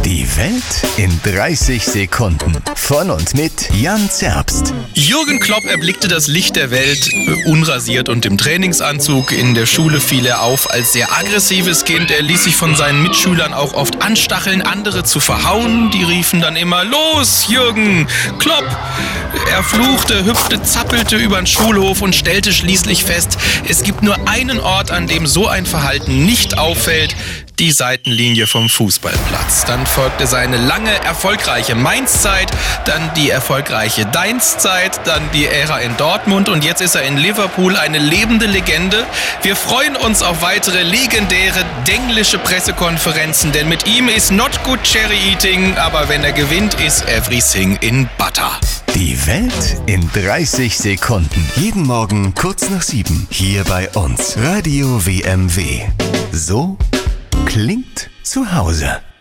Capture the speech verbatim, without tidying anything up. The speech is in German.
Die Welt in dreißig Sekunden. Von und mit Jan Zerbst. Jürgen Klopp erblickte das Licht der Welt, äh, unrasiert und im Trainingsanzug. In der Schule fiel er auf als sehr aggressives Kind. Er ließ sich von seinen Mitschülern auch oft anstacheln, andere zu verhauen. Die riefen dann immer: Los, Jürgen, Klopp! Er fluchte, hüpfte, zappelte über den Schulhof und stellte schließlich fest, es gibt nur einen Ort, an dem so ein Verhalten nicht auffällt: die Seitenlinie vom Fußballplatz. Dann folgte seine lange, erfolgreiche Mainz-Zeit, dann die erfolgreiche Deins-Zeit, dann die Ära in Dortmund und jetzt ist er in Liverpool eine lebende Legende. Wir freuen uns auf weitere legendäre, denglische Pressekonferenzen, denn mit ihm ist not good cherry eating, aber wenn er gewinnt, ist everything in butter. Die Welt in dreißig Sekunden. Jeden Morgen kurz nach sieben. Hier bei uns. Radio W M W. So klingt zu Hause.